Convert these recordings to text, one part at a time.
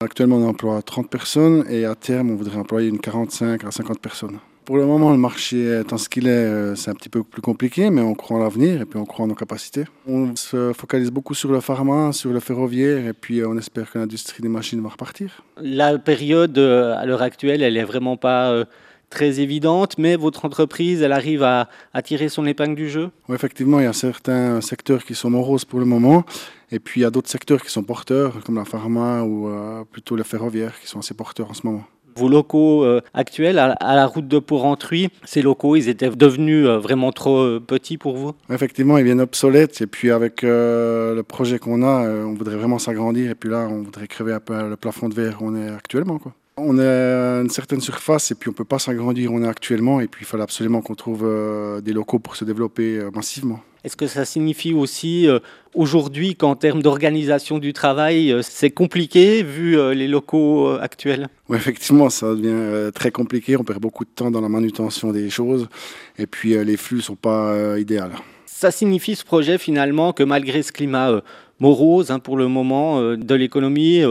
Actuellement, on emploie 30 personnes et à terme, on voudrait employer une 45 à 50 personnes. Pour le moment, le marché étant ce qu'il est, c'est un petit peu plus compliqué, mais on croit en l'avenir et puis on croit en nos capacités. On se focalise beaucoup sur le pharma, sur le ferroviaire et puis on espère que l'industrie des machines va repartir. La période, à l'heure actuelle, elle est vraiment pas, très évidente, mais votre entreprise, elle arrive à tirer son épingle du jeu? Oui, effectivement, il y a certains secteurs qui sont moroses pour le moment et puis il y a d'autres secteurs qui sont porteurs, comme la pharma ou plutôt le ferroviaire, qui sont assez porteurs en ce moment. Vos locaux, actuels à la route de Porrentruy, ces locaux, ils étaient devenus, vraiment trop, petits pour vous? Effectivement, ils viennent obsolètes et puis avec le projet qu'on a, on voudrait vraiment s'agrandir et puis là, on voudrait crever un peu le plafond de verre où on est actuellement, quoi. On est à une certaine surface et puis on ne peut pas s'agrandir où on est actuellement et puis il fallait absolument qu'on trouve des locaux pour se développer massivement. Est-ce que ça signifie aussi, aujourd'hui qu'en termes d'organisation du travail, c'est compliqué vu, les locaux, actuels? Oui, effectivement, ça devient très compliqué, on perd beaucoup de temps dans la manutention des choses et puis les flux ne sont pas idéaux. Ça signifie ce projet finalement que malgré ce climat, morose, hein, pour le moment, de l'économie,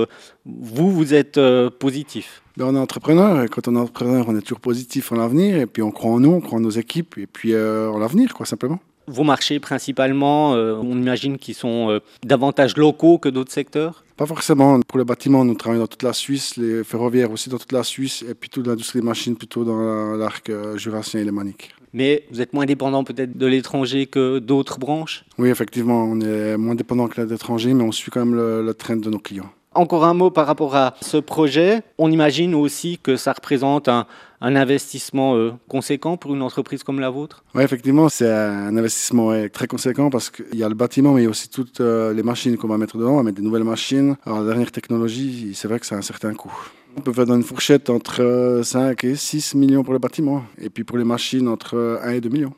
vous êtes, positif? Ben, on est entrepreneur et quand on est entrepreneur, on est toujours positif en l'avenir et puis on croit en nous, on croit en nos équipes et puis en l'avenir, quoi, simplement. Vos marchés principalement, on imagine qu'ils sont, davantage locaux que d'autres secteurs? Pas forcément. Pour le bâtiment, nous travaillons dans toute la Suisse, les ferroviaires aussi dans toute la Suisse et puis toute l'industrie des machines plutôt dans l'arc jurassien et lémanique. Mais vous êtes moins dépendant peut-être de l'étranger que d'autres branches? Oui, effectivement, on est moins dépendant que l'étranger, mais on suit quand même le trend de nos clients. Encore un mot par rapport à ce projet. On imagine aussi que ça représente un investissement conséquent pour une entreprise comme la vôtre? Oui, effectivement, c'est un investissement très conséquent parce qu'il y a le bâtiment, mais il y a aussi toutes les machines qu'on va mettre dedans. On va mettre des nouvelles machines. Alors, la dernière technologie, c'est vrai que ça a un certain coût. On peut faire dans une fourchette entre 5 et 6 millions pour le bâtiment. Et puis pour les machines, entre 1 et 2 millions.